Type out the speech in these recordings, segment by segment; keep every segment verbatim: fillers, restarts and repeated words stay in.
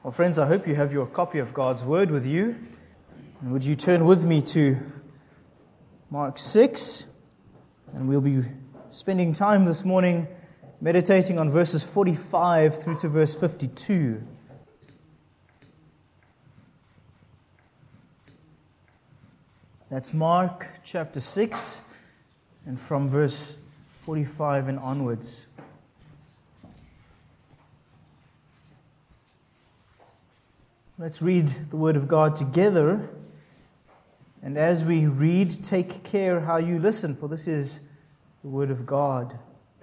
Well, friends, I hope you have your copy of God's Word with you. And would you turn with me to Mark six? And we'll be spending time this morning meditating on verses forty-five through to verse fifty-two. That's Mark chapter six, and from verse forty-five and onwards. Let's read the Word of God together. And as we read, take care how you listen, for this is the Word of God.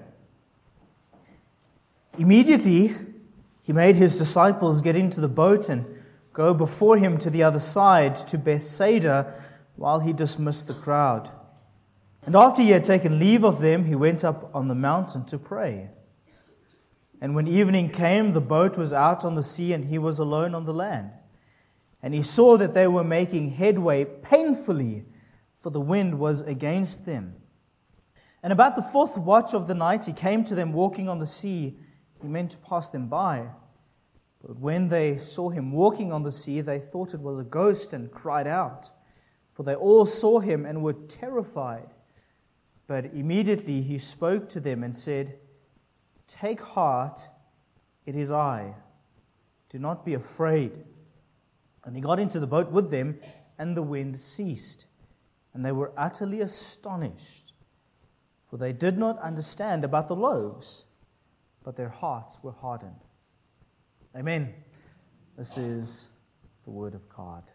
Immediately, he made his disciples get into the boat and go before him to the other side, to Bethsaida, while he dismissed the crowd. And after he had taken leave of them, he went up on the mountain to pray. And when evening came, the boat was out on the sea, and he was alone on the land. And he saw that they were making headway painfully, for the wind was against them. And about the fourth watch of the night, he came to them walking on the sea. He meant to pass them by. But when they saw him walking on the sea, they thought it was a ghost and cried out. For they all saw him and were terrified. But immediately he spoke to them and said, "Take heart, it is I. Do not be afraid." And he got into the boat with them, and the wind ceased. And they were utterly astonished, for they did not understand about the loaves, but their hearts were hardened. Amen. This is the Word of God.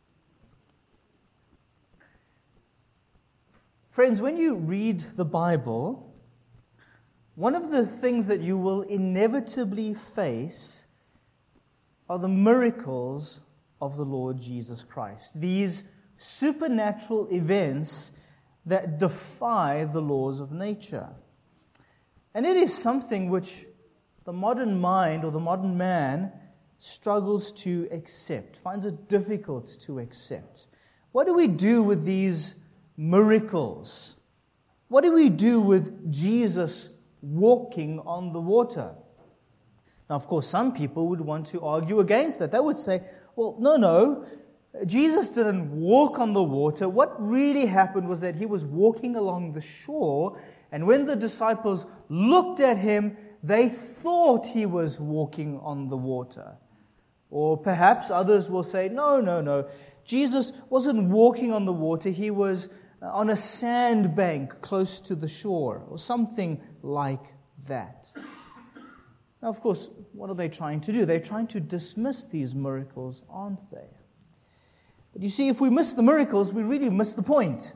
Friends, when you read the Bible, one of the things that you will inevitably face are the miracles of the Lord Jesus Christ. These supernatural events that defy the laws of nature. And it is something which the modern mind or the modern man struggles to accept, finds it difficult to accept. What do we do with these miracles? What do we do with Jesus walking on the water? Now, of course, some people would want to argue against that. They would say, well, no, no, Jesus didn't walk on the water. What really happened was that he was walking along the shore, and when the disciples looked at him, they thought he was walking on the water. Or perhaps others will say, no, no, no, Jesus wasn't walking on the water. He was on a sandbank close to the shore, or something like that. Now, of course, what are they trying to do? They're trying to dismiss these miracles, aren't they? But you see, if we miss the miracles, we really miss the point.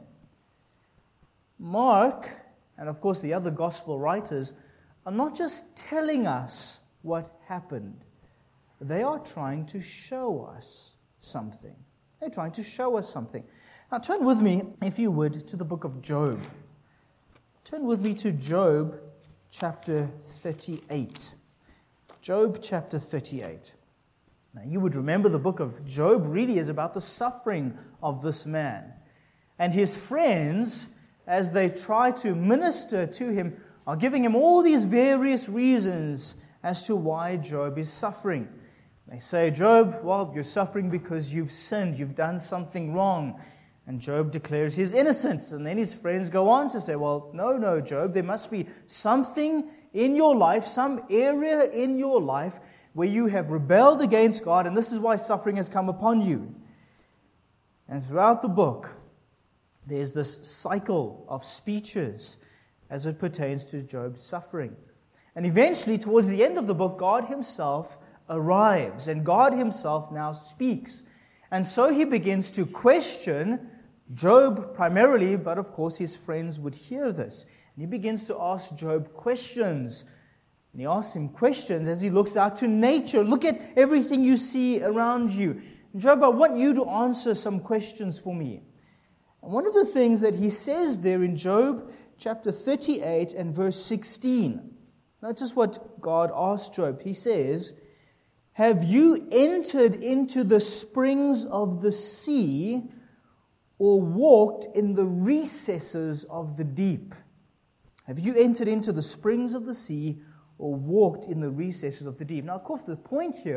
Mark, and of course the other gospel writers, are not just telling us what happened. They are trying to show us something. They're trying to show us something. Now, turn with me, if you would, to the book of Job. Turn with me to Job chapter thirty-eight. Job chapter thirty-eight. Now, you would remember the book of Job really is about the suffering of this man. And his friends, as they try to minister to him, are giving him all these various reasons as to why Job is suffering. They say, Job, well, you're suffering because you've sinned, you've done something wrong. And Job declares his innocence. And then his friends go on to say, well, no, no, Job, there must be something in your life, some area in your life where you have rebelled against God, and this is why suffering has come upon you. And throughout the book, there's this cycle of speeches as it pertains to Job's suffering. And eventually, towards the end of the book, God himself arrives, and God himself now speaks. And so he begins to question Job primarily, but of course his friends would hear this. And he begins to ask Job questions. And he asks him questions as he looks out to nature. Look at everything you see around you. Job, I want you to answer some questions for me. And one of the things that he says there in Job chapter thirty-eight and verse sixteen. Notice what God asked Job. He says, "Have you entered into the springs of the sea, or walked in the recesses of the deep?" Have you entered into the springs of the sea, or walked in the recesses of the deep? Now, of course, the point here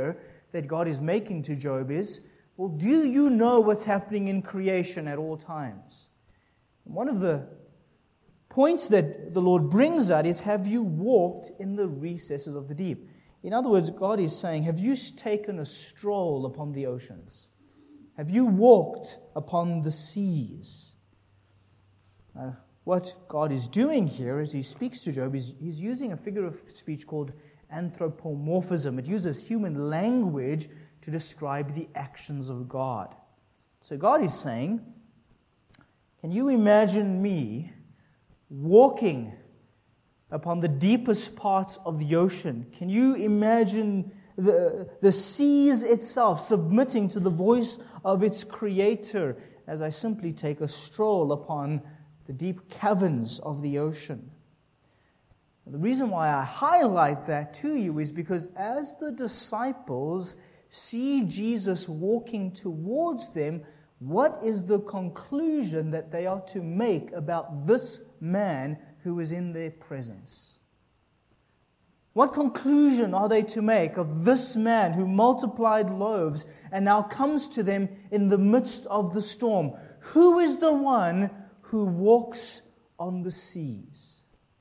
that God is making to Job is, well, do you know what's happening in creation at all times? One of the points that the Lord brings out is, have you walked in the recesses of the deep? In other words, God is saying, have you taken a stroll upon the oceans? Have you walked upon the seas? Uh, what God is doing here as He speaks to Job is He's using a figure of speech called anthropomorphism. It uses human language to describe the actions of God. So God is saying, can you imagine me walking upon the deepest parts of the ocean? Can you imagine the, the seas itself submitting to the voice of its creator as I simply take a stroll upon the deep caverns of the ocean? The reason why I highlight that to you is because as the disciples see Jesus walking towards them, what is the conclusion that they are to make about this man who is in their presence? What conclusion are they to make of this man who multiplied loaves and now comes to them in the midst of the storm? Who is the one who walks on the seas?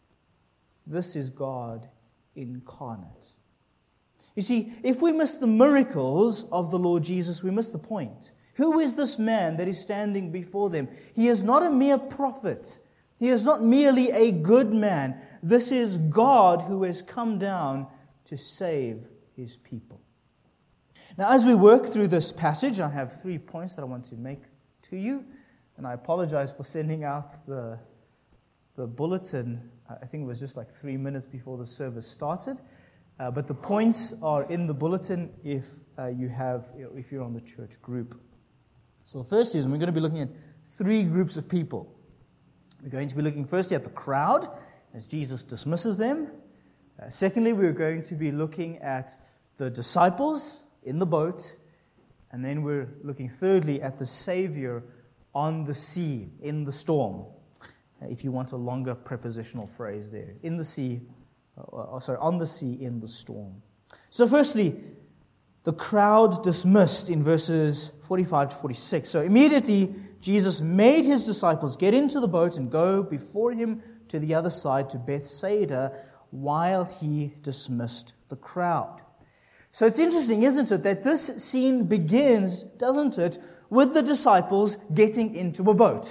This is God incarnate. You see, if we miss the miracles of the Lord Jesus, we miss the point. Who is this man that is standing before them? He is not a mere prophet. He is not merely a good man. This is God who has come down to save His people. Now, as we work through this passage, I have three points that I want to make to you. And I apologize for sending out the, the bulletin. I think it was just like three minutes before the service started. Uh, but the points are in the bulletin if uh, you have, if you're on the church group. So the first is, we're going to be looking at three groups of people. We're going to be looking firstly at the crowd as Jesus dismisses them. Uh, secondly, we're going to be looking at the disciples in the boat. And then we're looking thirdly at the Savior on the sea, in the storm. Uh, if you want a longer prepositional phrase there. In the sea, uh, sorry, on the sea, in the storm. So firstly, the crowd dismissed in verses forty-five to forty-six. So immediately, Jesus made His disciples get into the boat and go before Him to the other side, to Bethsaida, while He dismissed the crowd. So it's interesting, isn't it, that this scene begins, doesn't it, with the disciples getting into a boat.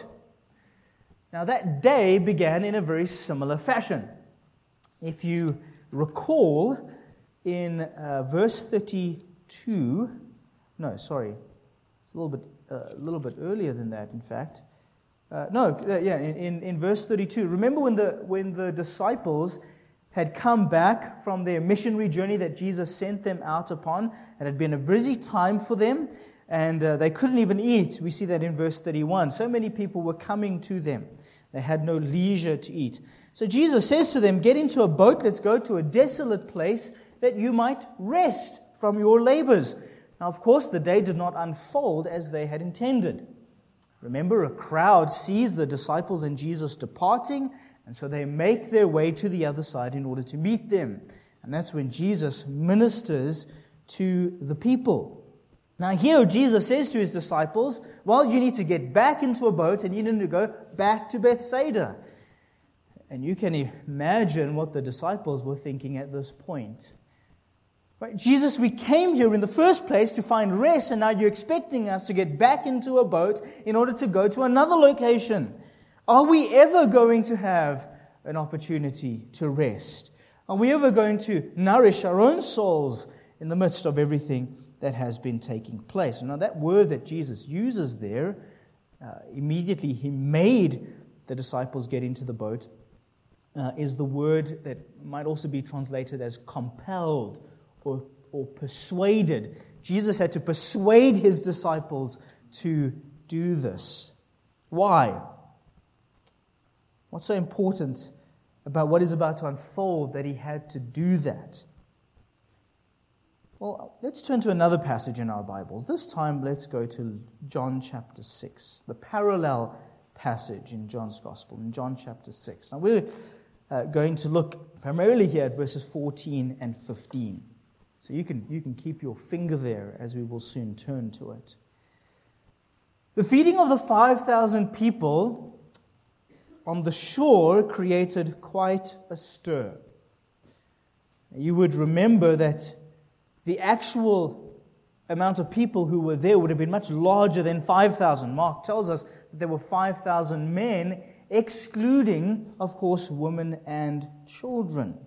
Now that day began in a very similar fashion. If you recall, in uh, verse thirty-two, no, sorry, it's a little bit uh, a little bit earlier than that, in fact. Uh, no, uh, yeah, in, in, in verse thirty-two, remember when the when the disciples had come back from their missionary journey that Jesus sent them out upon. It had been a busy time for them, and uh, they couldn't even eat. We see that in verse thirty-one. So many people were coming to them. They had no leisure to eat. So Jesus says to them, get into a boat, let's go to a desolate place that you might rest from your labors. Now, of course, the day did not unfold as they had intended. Remember, a crowd sees the disciples and Jesus departing, and so they make their way to the other side in order to meet them. And that's when Jesus ministers to the people. Now here Jesus says to His disciples, well, you need to get back into a boat and you need to go back to Bethsaida. And you can imagine what the disciples were thinking at this point. Right? Jesus, we came here in the first place to find rest, and now you're expecting us to get back into a boat in order to go to another location. Are we ever going to have an opportunity to rest? Are we ever going to nourish our own souls in the midst of everything that has been taking place? Now, that word that Jesus uses there, uh, immediately He made the disciples get into the boat, uh, is the word that might also be translated as compelled or, or persuaded. Jesus had to persuade His disciples to do this. Why? What's so important about what is about to unfold that He had to do that? Well, let's turn to another passage in our Bibles. This time, let's go to John chapter six, the parallel passage in John's Gospel, in John chapter six. Now, we're uh, going to look primarily here at verses fourteen and fifteen. So you can, you can keep your finger there as we will soon turn to it. The feeding of the five thousand people on the shore created quite a stir. You would remember that the actual amount of people who were there would have been much larger than five thousand. Mark tells us that there were five thousand men, excluding, of course, women and children.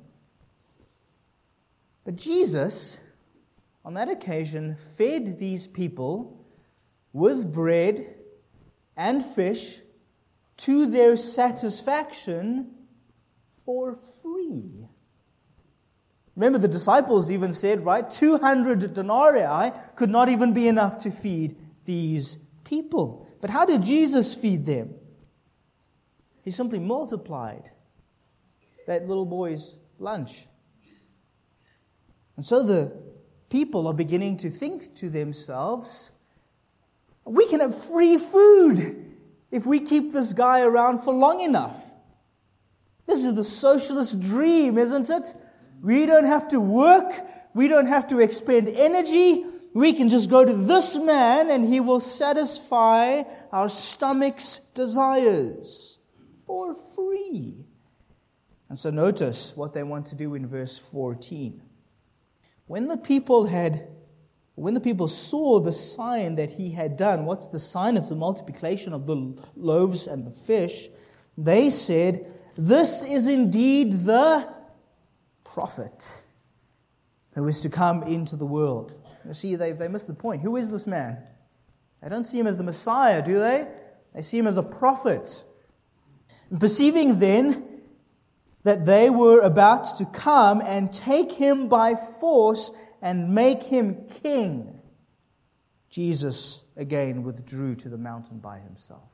But Jesus, on that occasion, fed these people with bread and fish to their satisfaction for free. Remember, the disciples even said, right, two hundred denarii could not even be enough to feed these people. But how did Jesus feed them? He simply multiplied that little boy's lunch. And so the people are beginning to think to themselves, we can have free food if we keep this guy around for long enough. This is the socialist dream, isn't it? We don't have to work. We don't have to expend energy. We can just go to this man and he will satisfy our stomach's desires for free. And so notice what they want to do in verse fourteen. When the people had, when the people saw the sign that he had done, what's the sign? It's the multiplication of the loaves and the fish. They said, "This is indeed the prophet who is to come into the world." You see, they they missed the point. Who is this man? They don't see him as the Messiah, do they? They see him as a prophet. And perceiving then that they were about to come and take him by force and make him king, Jesus again withdrew to the mountain by himself.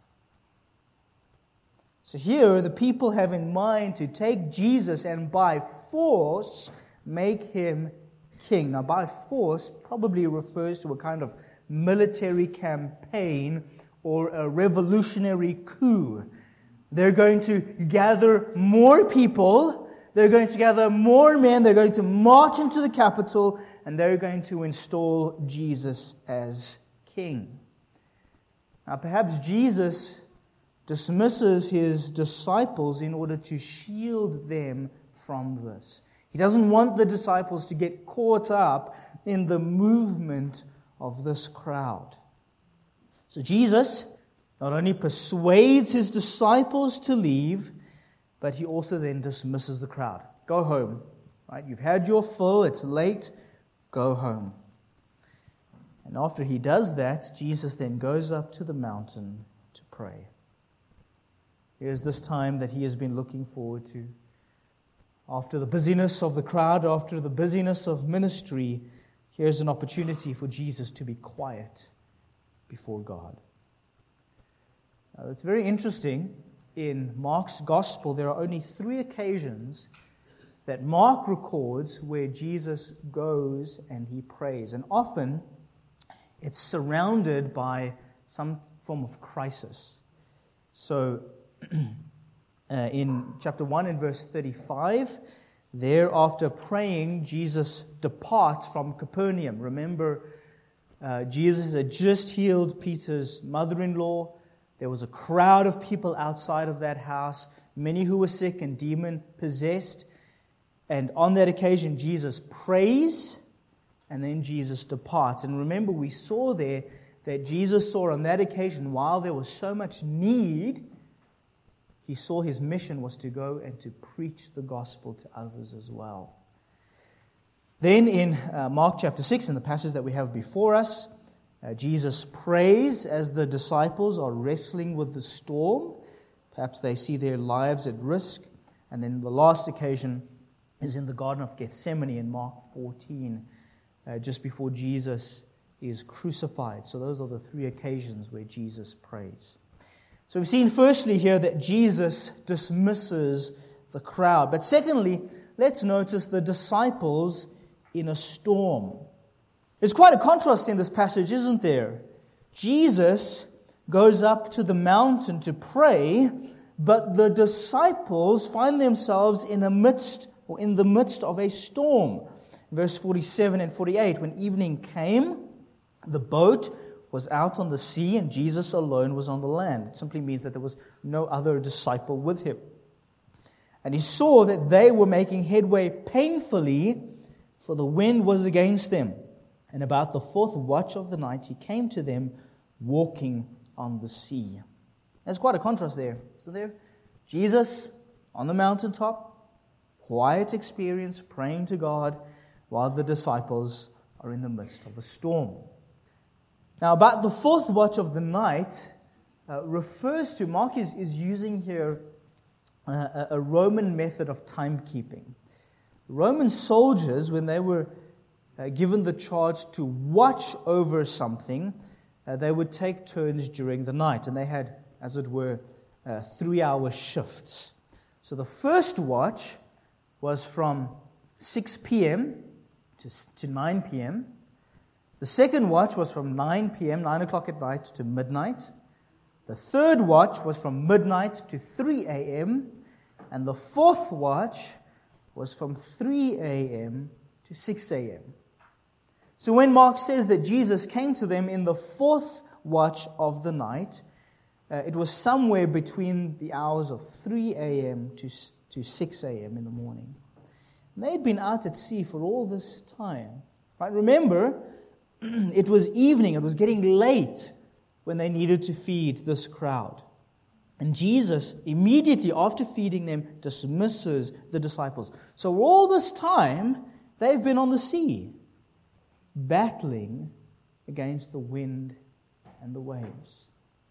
So here the people have in mind to take Jesus and by force make him king. Now by force probably refers to a kind of military campaign or a revolutionary coup. They're going to gather more people, they're going to gather more men, they're going to march into the capital, and they're going to install Jesus as king. Now perhaps Jesus dismisses his disciples in order to shield them from this. He doesn't want the disciples to get caught up in the movement of this crowd. So Jesus not only persuades his disciples to leave, but he also then dismisses the crowd. Go home. Right? You've had your fill, it's late, go home. And after he does that, Jesus then goes up to the mountain to pray. Here's this time that he has been looking forward to. After the busyness of the crowd, after the busyness of ministry, here's an opportunity for Jesus to be quiet before God. Now, it's very interesting. In Mark's Gospel, there are only three occasions that Mark records where Jesus goes and he prays. And often, it's surrounded by some form of crisis. So, uh, in chapter one and verse thirty-five, there after praying, Jesus departs from Capernaum. Remember, uh, Jesus had just healed Peter's mother-in-law. There was a crowd of people outside of that house, many who were sick and demon-possessed. And on that occasion, Jesus prays, and then Jesus departs. And remember, we saw there that Jesus saw on that occasion, while there was so much need, he saw his mission was to go and to preach the gospel to others as well. Then in uh, Mark chapter six, in the passage that we have before us, Uh, Jesus prays as the disciples are wrestling with the storm. Perhaps they see their lives at risk. And then the last occasion is in the Garden of Gethsemane in Mark fourteen, uh, just before Jesus is crucified. So those are the three occasions where Jesus prays. So we've seen firstly here that Jesus dismisses the crowd. But secondly, let's notice the disciples in a storm. There's quite a contrast in this passage, isn't there? Jesus goes up to the mountain to pray, but the disciples find themselves in a midst or in the midst of a storm. Verse forty-seven and forty-eight, when evening came, the boat was out on the sea and Jesus alone was on the land. It simply means that there was no other disciple with him. And he saw that they were making headway painfully, for the wind was against them. And about the fourth watch of the night, he came to them walking on the sea. There's quite a contrast there, isn't there? Jesus on the mountaintop, quiet experience, praying to God, while the disciples are in the midst of a storm. Now, about the fourth watch of the night uh, refers to, Mark is, is using here uh, a, a Roman method of timekeeping. Roman soldiers, when they were uh, given the charge to watch over something, uh, they would take turns during the night, and they had, as it were, uh, three-hour shifts. So the first watch was from six p.m. to, to nine p.m., The second watch was from nine p.m., nine o'clock at night, to midnight. The third watch was from midnight to three a.m., and the fourth watch was from three a.m. to six a.m. So when Mark says that Jesus came to them in the fourth watch of the night, uh, it was somewhere between the hours of three a.m. to, to six a.m. in the morning. And they had been out at sea for all this time. Right? Remember, it was evening, it was getting late when they needed to feed this crowd. And Jesus, immediately after feeding them, dismisses the disciples. So all this time, they've been on the sea, battling against the wind and the waves.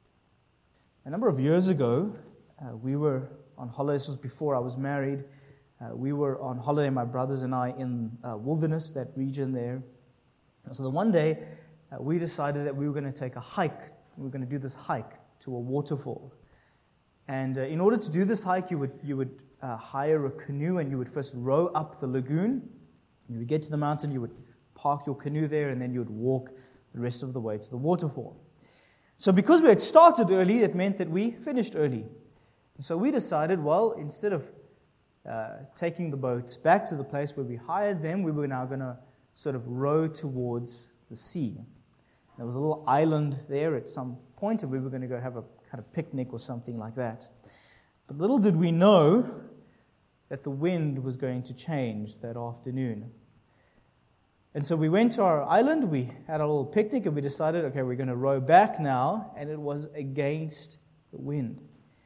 A number of years ago, uh, we were on holiday. This was before I was married. Uh, we were on holiday, my brothers and I, in uh, Wilderness, that region there. So the one day, uh, we decided that we were going to take a hike. We were going to do this hike to a waterfall. And uh, in order to do this hike, you would you would uh, hire a canoe, and you would first row up the lagoon. You would get to the mountain, you would park your canoe there, and then you would walk the rest of the way to the waterfall. So because we had started early, it meant that we finished early. And so we decided, well, instead of uh, taking the boats back to the place where we hired them, we were now going to sort of row towards the sea. There was a little island there at some point, and we were going to go have a kind of picnic or something like that. But little did we know that the wind was going to change that afternoon. And so we went to our island, we had a little picnic, and we decided, okay, we're going to row back now, and it was against the wind.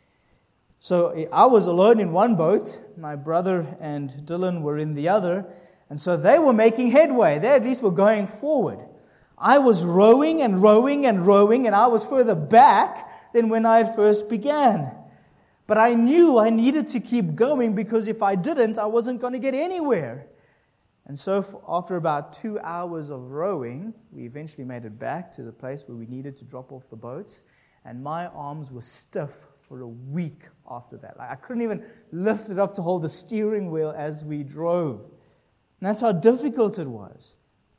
So I was alone in one boat, my brother and Dylan were in the other, and so they were making headway. They at least were going forward. I was rowing and rowing and rowing, and I was further back than when I had first began. But I knew I needed to keep going, because if I didn't, I wasn't going to get anywhere. And so after about two hours of rowing, we eventually made it back to the place where we needed to drop off the boats. And my arms were stiff for a week after that. Like I couldn't even lift it up to hold the steering wheel as we drove. And that's how difficult it was.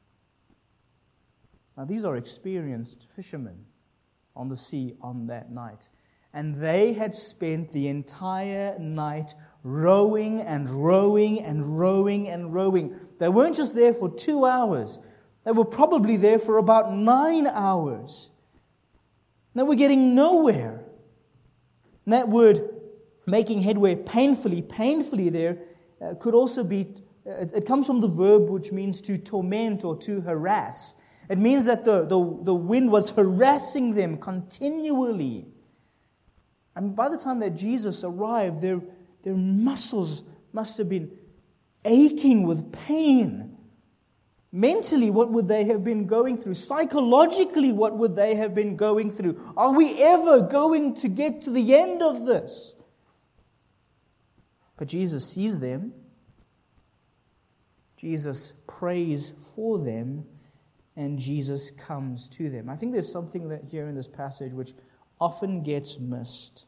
Now, these are experienced fishermen on the sea on that night. And they had spent the entire night rowing and rowing and rowing and rowing. They weren't just there for two hours. They were probably there for about nine hours. They were getting nowhere. And that word, making headway painfully, painfully there, uh, could also be, uh, it comes from the verb which means to torment or to harass. It means that the, the, the wind was harassing them continually. And by the time that Jesus arrived, their, their muscles must have been aching with pain. Mentally, what would they have been going through? Psychologically, what would they have been going through? Are we ever going to get to the end of this? But Jesus sees them. Jesus prays for them. And Jesus comes to them. I think there's something that here in this passage which often gets missed.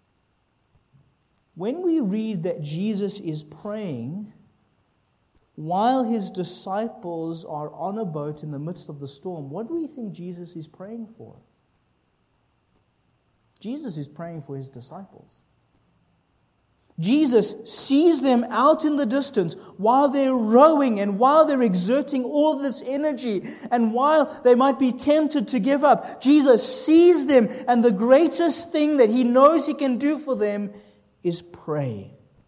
When we read that Jesus is praying while his disciples are on a boat in the midst of the storm, what do we think Jesus is praying for? Jesus is praying for his disciples. Jesus sees them out in the distance while they're rowing and while they're exerting all this energy and while they might be tempted to give up. Jesus sees them, and the greatest thing that He knows He can do for them is pray.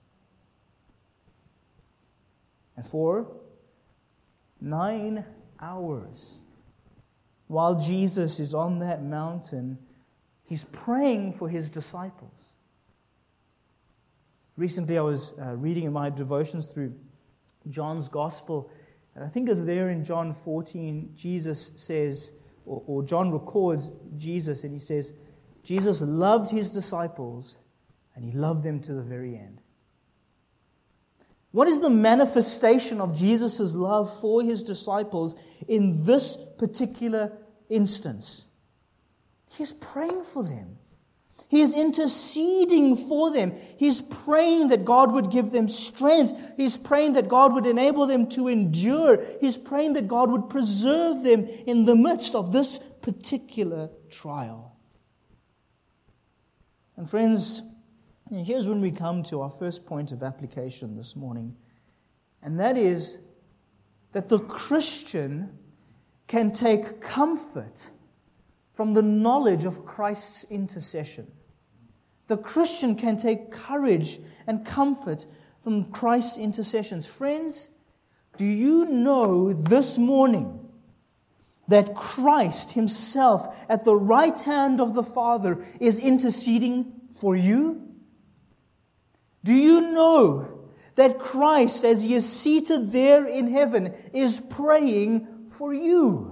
And for nine hours, while Jesus is on that mountain, He's praying for His disciples. Recently, I was uh, reading in my devotions through John's Gospel, and I think it's there in John fourteen, Jesus says, or, or John records Jesus, and he says, Jesus loved His disciples, and He loved them to the very end. What is the manifestation of Jesus' love for His disciples in this particular instance? He is praying for them. He is interceding for them. He's praying that God would give them strength. He's praying that God would enable them to endure. He's praying that God would preserve them in the midst of this particular trial. And friends, here's when we come to our first point of application this morning. And that is that the Christian can take comfort from the knowledge of Christ's intercession. The Christian can take courage and comfort from Christ's intercessions. Friends, do you know this morning that Christ Himself at the right hand of the Father is interceding for you? Do you know that Christ, as He is seated there in heaven, is praying for you?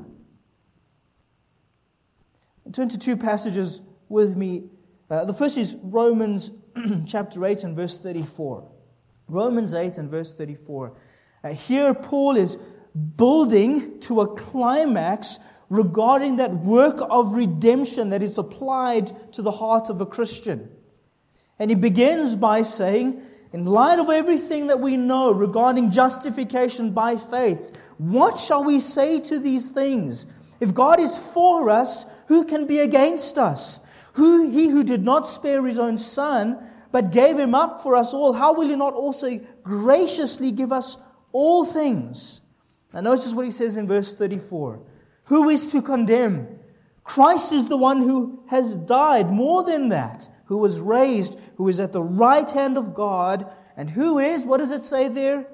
Turn to two passages with me. Uh, the first is Romans chapter eight and verse thirty-four. Romans eight and verse thirty-four. Uh, here Paul is building to a climax regarding that work of redemption that is applied to the heart of a Christian. And he begins by saying, in light of everything that we know regarding justification by faith, what shall we say to these things? If God is for us, who can be against us? Who He who did not spare His own Son, but gave Him up for us all, how will He not also graciously give us all things? Now notice what he says in verse thirty-four. Who is to condemn? Christ is the one who has died. More than that, who was raised, who is at the right hand of God, and who is, what does it say there?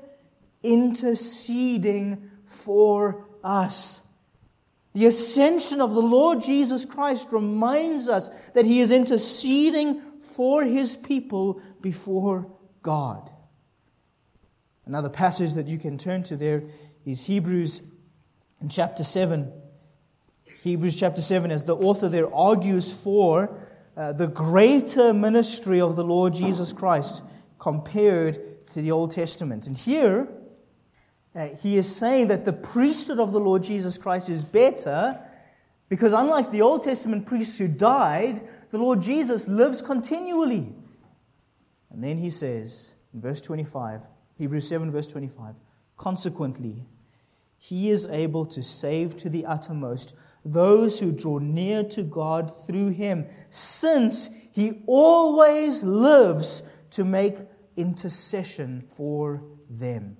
Interceding for us. The ascension of the Lord Jesus Christ reminds us that He is interceding for His people before God. Another passage that you can turn to there is Hebrews in chapter seven. Hebrews chapter seven, as the author there argues for uh, the greater ministry of the Lord Jesus Christ compared to the Old Testament. And here, Uh, he is saying that the priesthood of the Lord Jesus Christ is better because unlike the Old Testament priests who died, the Lord Jesus lives continually. And then he says in verse twenty-five, Hebrews seven verse twenty-five, consequently, He is able to save to the uttermost those who draw near to God through Him, since He always lives to make intercession for them.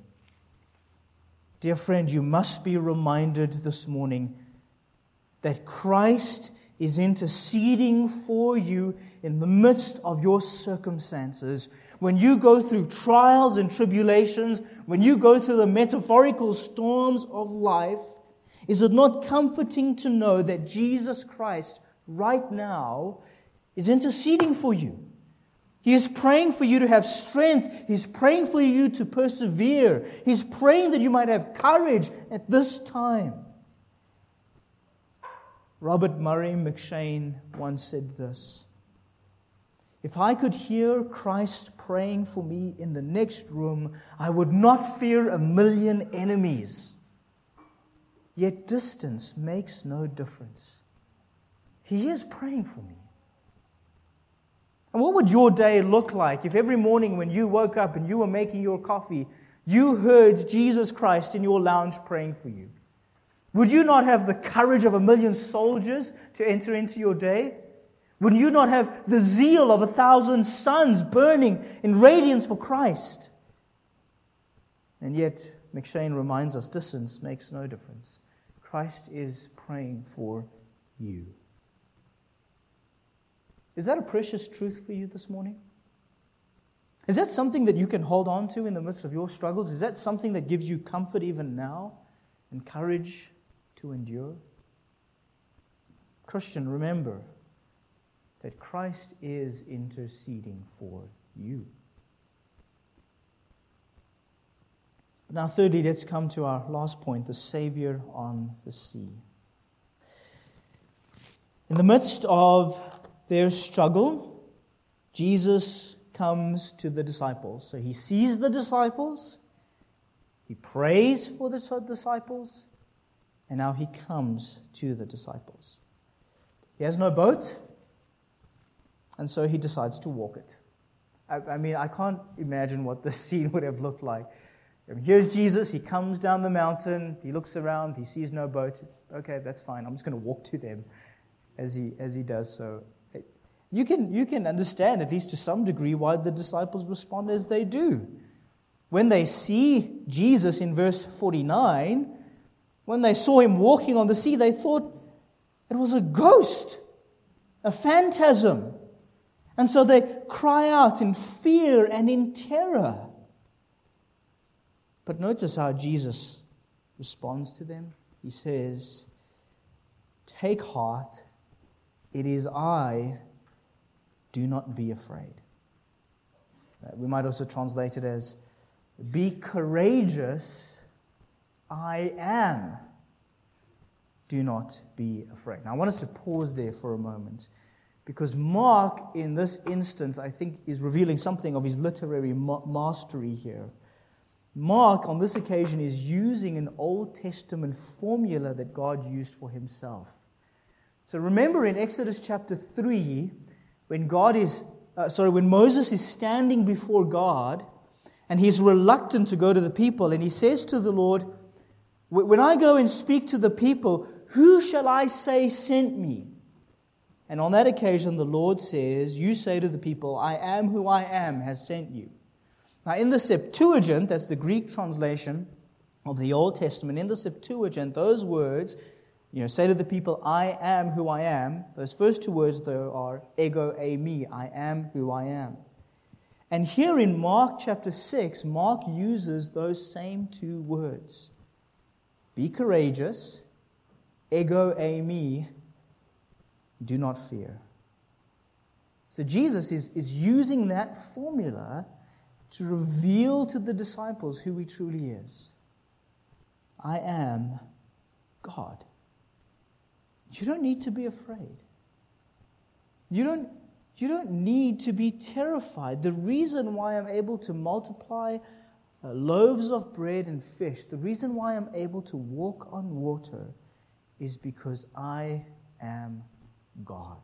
Dear friend, you must be reminded this morning that Christ is interceding for you in the midst of your circumstances. When you go through trials and tribulations, when you go through the metaphorical storms of life, is it not comforting to know that Jesus Christ right now is interceding for you? He is praying for you to have strength. He's praying for you to persevere. He's praying that you might have courage at this time. Robert Murray McShane once said this: if I could hear Christ praying for me in the next room, I would not fear a million enemies. Yet distance makes no difference. He is praying for me. And what would your day look like if every morning when you woke up and you were making your coffee, you heard Jesus Christ in your lounge praying for you? Would you not have the courage of a million soldiers to enter into your day? Would you not have the zeal of a thousand suns burning in radiance for Christ? And yet, McShane reminds us, distance makes no difference. Christ is praying for you. Is that a precious truth for you this morning? Is that something that you can hold on to in the midst of your struggles? Is that something that gives you comfort even now and courage to endure? Christian, remember that Christ is interceding for you. Now, thirdly, let's come to our last point, the Savior on the sea. In the midst of their struggle, Jesus comes to the disciples. So he sees the disciples, he prays for the disciples, and now he comes to the disciples. He has no boat, and so he decides to walk it. I, I mean, I can't imagine what this scene would have looked like. I mean, here's Jesus, he comes down the mountain, he looks around, he sees no boat. Okay, that's fine, I'm just going to walk to them as he as he does so. You can, you can understand, at least to some degree, why the disciples respond as they do. When they see Jesus in verse forty-nine, when they saw him walking on the sea, they thought it was a ghost, a phantasm. And so they cry out in fear and in terror. But notice how Jesus responds to them. He says, "Take heart, it is I, do not be afraid." We might also translate it as, "Be courageous, I am. Do not be afraid." Now I want us to pause there for a moment, because Mark, in this instance, I think is revealing something of his literary ma- mastery here. Mark, on this occasion, is using an Old Testament formula that God used for himself. So remember in Exodus chapter three, when God is, uh, sorry, when Moses is standing before God, and he's reluctant to go to the people, and he says to the Lord, "When I go and speak to the people, who shall I say sent me?" And on that occasion, the Lord says, "You say to the people, I am who I am has sent you." Now, in the Septuagint, that's the Greek translation of the Old Testament, in the Septuagint, those words, you know, say to the people, "I am who I am," those first two words, though, are ego eimi, I am who I am. And here in Mark chapter six, Mark uses those same two words. Be courageous, ego eimi, do not fear. So Jesus is, is using that formula to reveal to the disciples who he truly is. I am God. You don't need to be afraid. You don't, you don't need to be terrified. The reason why I'm able to multiply uh, loaves of bread and fish, the reason why I'm able to walk on water is because I am God.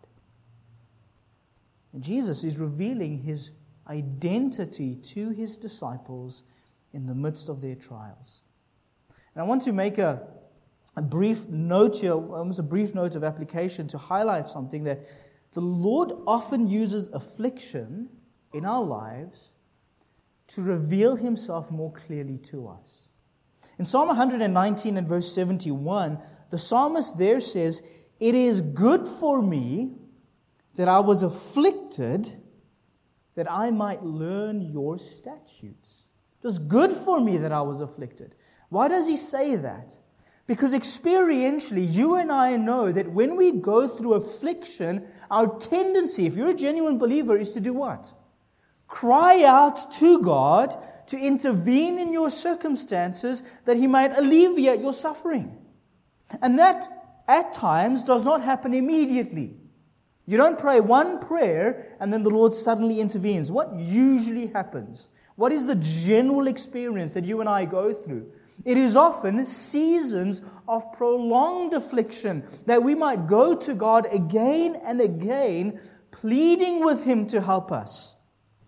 And Jesus is revealing his identity to his disciples in the midst of their trials. And I want to make a, a brief note here, almost a brief note of application to highlight something, that the Lord often uses affliction in our lives to reveal himself more clearly to us. In Psalm one nineteen and verse seventy-one, the psalmist there says, "It is good for me that I was afflicted, that I might learn your statutes." It was good for me that I was afflicted. Why does he say that? Because experientially, you and I know that when we go through affliction, our tendency, if you're a genuine believer, is to do what? Cry out to God to intervene in your circumstances that he might alleviate your suffering. And that, at times, does not happen immediately. You don't pray one prayer and then the Lord suddenly intervenes. What usually happens? What is the general experience that you and I go through? It is often seasons of prolonged affliction that we might go to God again and again, pleading with him to help us.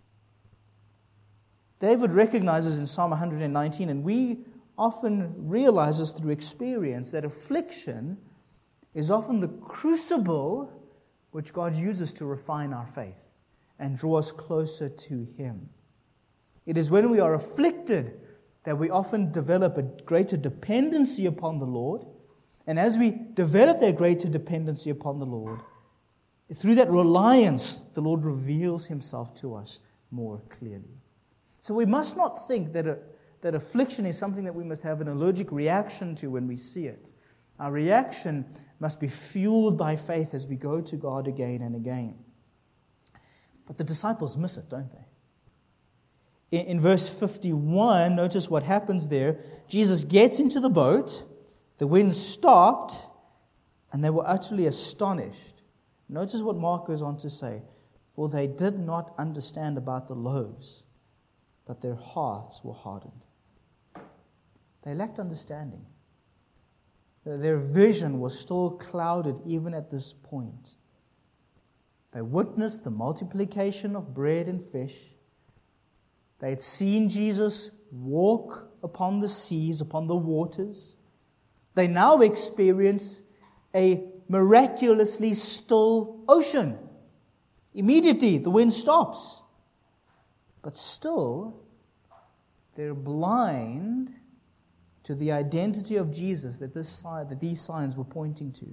David recognizes in Psalm one nineteen, and we often realize this through experience, that affliction is often the crucible which God uses to refine our faith and draw us closer to Him. It is when we are afflicted that we often develop a greater dependency upon the Lord. And as we develop that greater dependency upon the Lord, through that reliance, the Lord reveals Himself to us more clearly. So we must not think that, a, that affliction is something that we must have an allergic reaction to when we see it. Our reaction must be fueled by faith as we go to God again and again. But the disciples miss it, don't they? In, in verse fifty-one, notice what happens there. Jesus gets into the boat, the wind stopped, and they were utterly astonished. Notice what Mark goes on to say. For they did not understand about the loaves, but their hearts were hardened. They lacked understanding. Their vision was still clouded even at this point. They witnessed the multiplication of bread and fish. They had seen Jesus walk upon the seas, upon the waters. They now experience a miraculously still ocean. Immediately, the wind stops. But still, they're blind to the identity of Jesus that this side, that these signs were pointing to.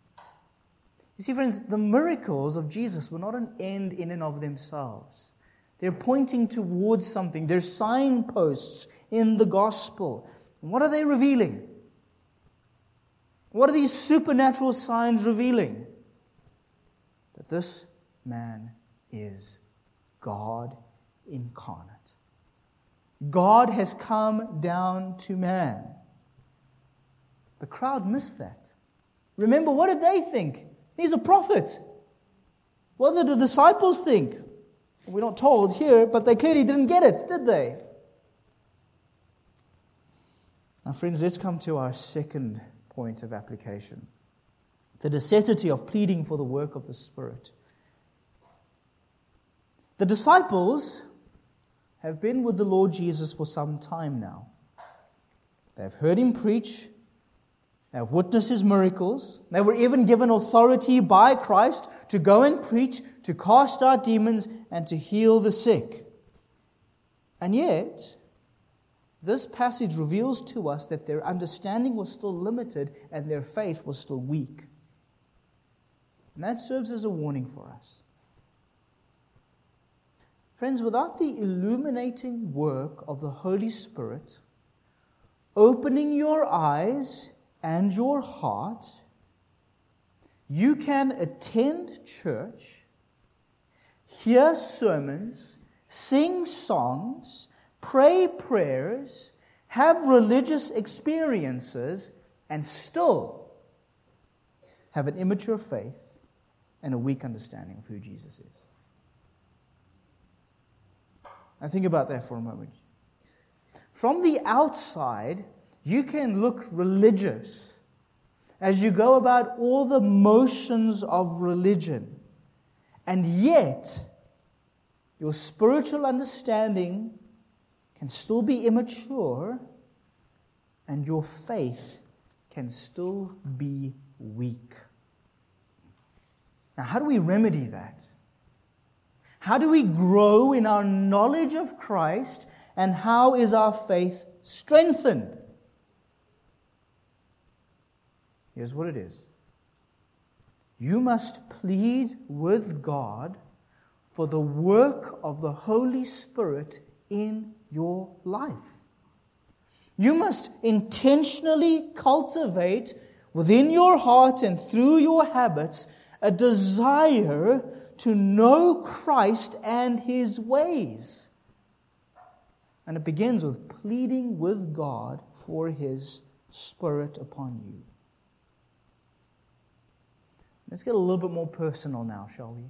You see, friends, the miracles of Jesus were not an end in and of themselves. They're pointing towards something. They're signposts in the gospel. And what are they revealing? What are these supernatural signs revealing? That this man is God incarnate. God has come down to man. The crowd missed that. Remember, what did they think? He's a prophet. What did the disciples think? We're not told here, but they clearly didn't get it, did they? Now, friends, let's come to our second point of application. The necessity of pleading for the work of the Spirit. The disciples have been with the Lord Jesus for some time now. They have heard Him preach. They have witnessed His miracles. They were even given authority by Christ to go and preach, to cast out demons, and to heal the sick. And yet, this passage reveals to us that their understanding was still limited and their faith was still weak. And that serves as a warning for us. Friends, without the illuminating work of the Holy Spirit, opening your eyes and your heart, you can attend church, hear sermons, sing songs, pray prayers, have religious experiences, and still have an immature faith and a weak understanding of who Jesus is. Now think about that for a moment. From the outside, you can look religious as you go about all the motions of religion. And yet, your spiritual understanding can still be immature and your faith can still be weak. Now, how do we remedy that? How do we grow in our knowledge of Christ, and how is our faith strengthened? Here's what it is. You must plead with God for the work of the Holy Spirit in your life. You must intentionally cultivate within your heart and through your habits a desire to know Christ and His ways. And it begins with pleading with God for His Spirit upon you. Let's get a little bit more personal now, shall we?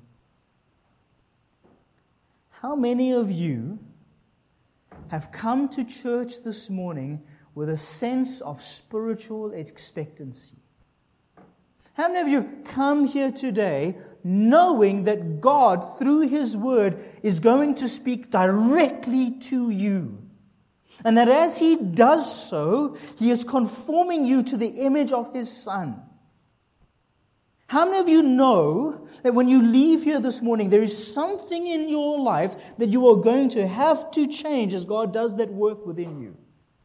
How many of you have come to church this morning with a sense of spiritual expectancy? How many of you have come here today knowing that God, through His Word, is going to speak directly to you? And that as He does so, He is conforming you to the image of His Son. How many of you know that when you leave here this morning, there is something in your life that you are going to have to change as God does that work within you?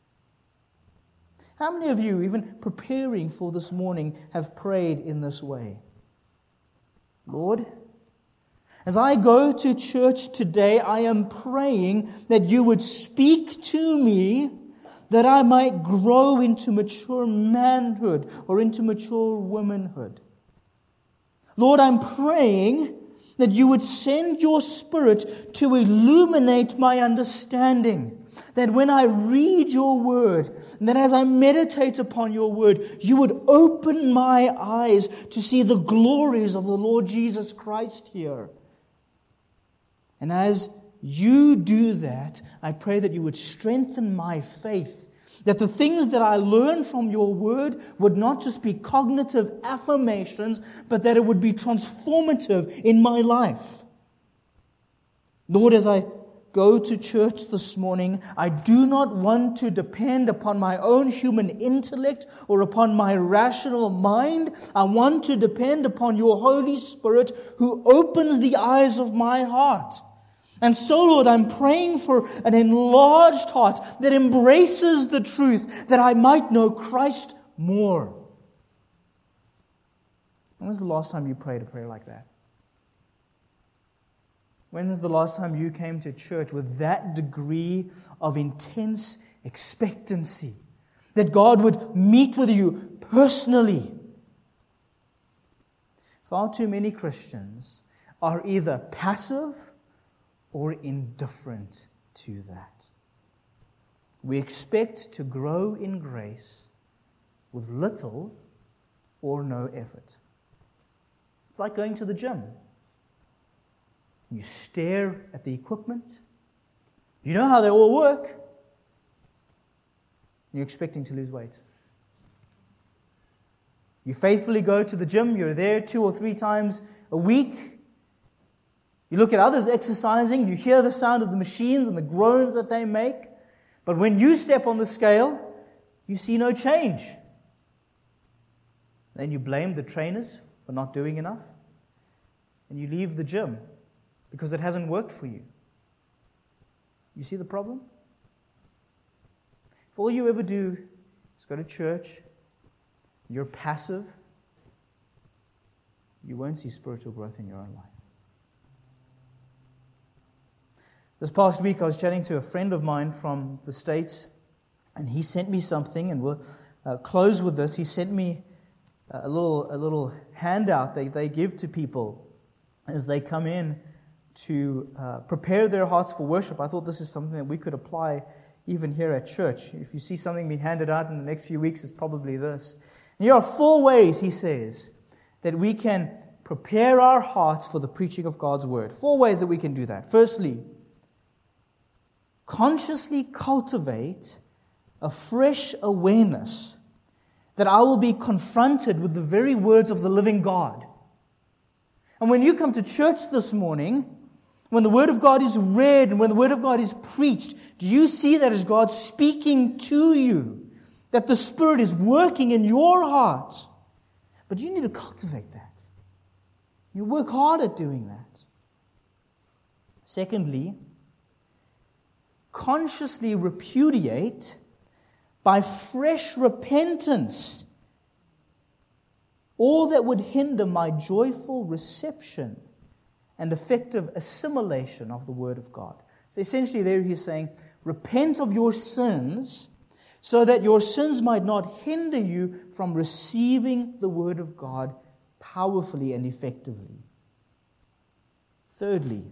How many of you, even preparing for this morning, have prayed in this way? Lord, as I go to church today, I am praying that you would speak to me, that I might grow into mature manhood or into mature womanhood. Lord, I'm praying that you would send your Spirit to illuminate my understanding. That when I read your word, and that as I meditate upon your word, you would open my eyes to see the glories of the Lord Jesus Christ here. And as you do that, I pray that you would strengthen my faith. That the things that I learn from your word would not just be cognitive affirmations, but that it would be transformative in my life. Lord, as I go to church this morning, I do not want to depend upon my own human intellect or upon my rational mind. I want to depend upon your Holy Spirit who opens the eyes of my heart. And so, Lord, I'm praying for an enlarged heart that embraces the truth, that I might know Christ more. When was the last time you prayed a prayer like that? When was the last time you came to church with that degree of intense expectancy? That God would meet with you personally? Far too many Christians are either passive or indifferent to that. We expect to grow in grace with little or no effort. It's like going to the gym. You stare at the equipment. You know how they all work. You're expecting to lose weight. You faithfully go to the gym. You're there two or three times a week. You look at others exercising, you hear the sound of the machines and the groans that they make. But when you step on the scale, you see no change. Then you blame the trainers for not doing enough. And you leave the gym because it hasn't worked for you. You see the problem? If all you ever do is go to church, you're passive, you won't see spiritual growth in your own life. This past week, I was chatting to a friend of mine from the States, and he sent me something, and we'll uh, close with this. He sent me a little a little handout they, they give to people as they come in to uh, prepare their hearts for worship. I thought this is something that we could apply even here at church. If you see something being handed out in the next few weeks, it's probably this. And here are four ways, he says, that we can prepare our hearts for the preaching of God's word. Four ways that we can do that. Firstly, consciously cultivate a fresh awareness that I will be confronted with the very words of the living God. And when you come to church this morning, when the Word of God is read and when the Word of God is preached, do you see that as God speaking to you? That the Spirit is working in your heart? But you need to cultivate that. You work hard at doing that. Secondly, consciously repudiate by fresh repentance all that would hinder my joyful reception and effective assimilation of the Word of God. So essentially there he's saying, repent of your sins so that your sins might not hinder you from receiving the Word of God powerfully and effectively. Thirdly,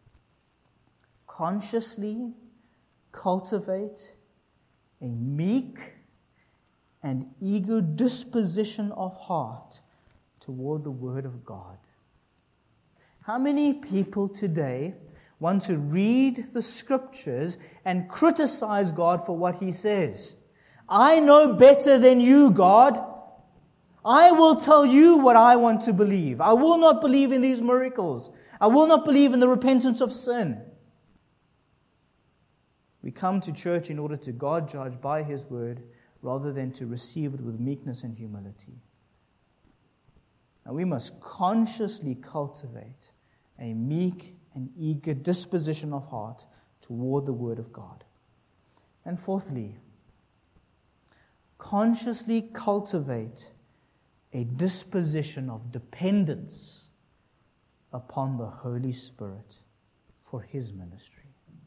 consciously cultivate a meek and eager disposition of heart toward the Word of God. How many people today want to read the Scriptures and criticize God for what He says? I know better than you, God. I will tell you what I want to believe. I will not believe in these miracles. I will not believe in the repentance of sin. We come to church in order to God judge by His Word rather than to receive it with meekness and humility. And we must consciously cultivate a meek and eager disposition of heart toward the Word of God. And fourthly, consciously cultivate a disposition of dependence upon the Holy Spirit for His ministry.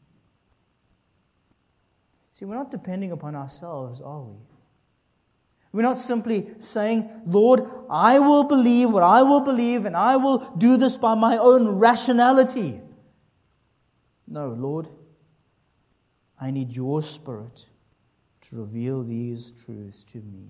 See, we're not depending upon ourselves, are we? We're not simply saying, Lord, I will believe what I will believe, and I will do this by my own rationality. No, Lord, I need your Spirit to reveal these truths to me.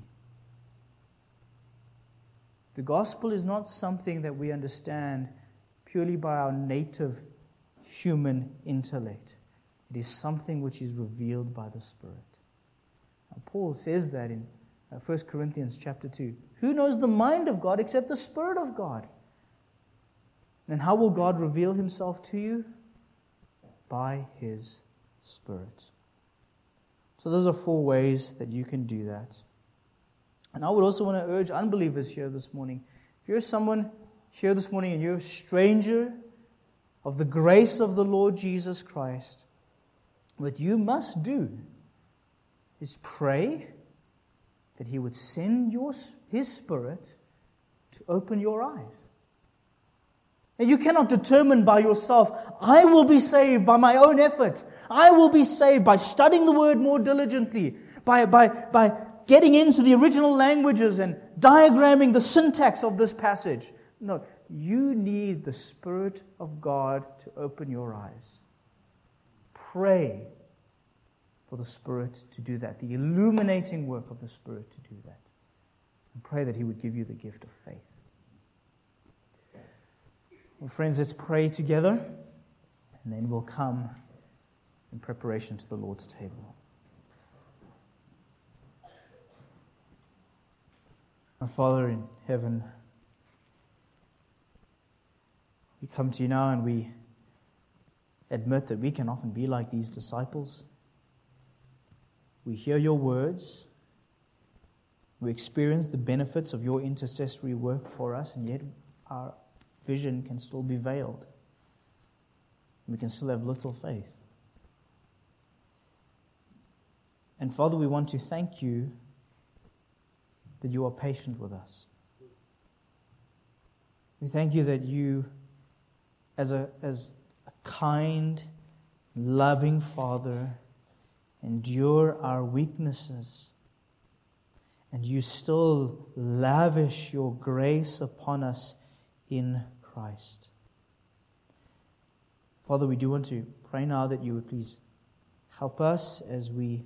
The gospel is not something that we understand purely by our native human intellect. It is something which is revealed by the Spirit. Now, Paul says that in First Corinthians chapter two. Who knows the mind of God except the Spirit of God? Then how will God reveal Himself to you? By His Spirit. So those are four ways that you can do that. And I would also want to urge unbelievers here this morning. If you're someone here this morning and you're a stranger of the grace of the Lord Jesus Christ, what you must do is pray that He would send your, His Spirit to open your eyes. And you cannot determine by yourself, I will be saved by my own effort. I will be saved by studying the Word more diligently, by, by, by getting into the original languages and diagramming the syntax of this passage. No, you need the Spirit of God to open your eyes. Pray for the Spirit to do that, the illuminating work of the Spirit to do that. And pray that He would give you the gift of faith. Well, friends, let's pray together, and then we'll come in preparation to the Lord's table. Our Father in heaven, we come to You now and we admit that we can often be like these disciples. We hear Your words. We experience the benefits of Your intercessory work for us, and yet our vision can still be veiled. We can still have little faith. And Father, we want to thank You that You are patient with us. We thank You that You, as a, as a kind, loving Father, endure our weaknesses, and You still lavish Your grace upon us in Christ. Father, we do want to pray now that You would please help us as we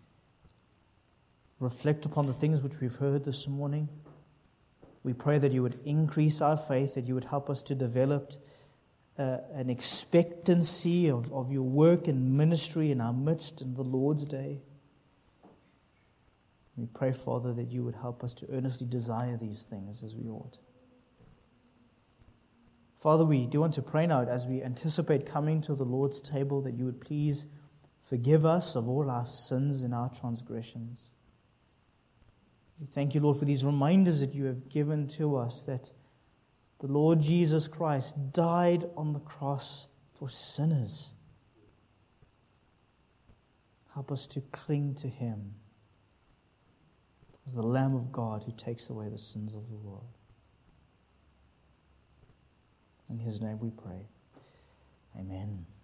reflect upon the things which we've heard this morning. We pray that You would increase our faith, that You would help us to develop uh, an expectancy of, of Your work and ministry in our midst in the Lord's day. We pray, Father, that You would help us to earnestly desire these things as we ought. Father, we do want to pray now as we anticipate coming to the Lord's table that You would please forgive us of all our sins and our transgressions. We thank You, Lord, for these reminders that You have given to us that the Lord Jesus Christ died on the cross for sinners. Help us to cling to Him as the Lamb of God who takes away the sins of the world. In His name we pray. Amen.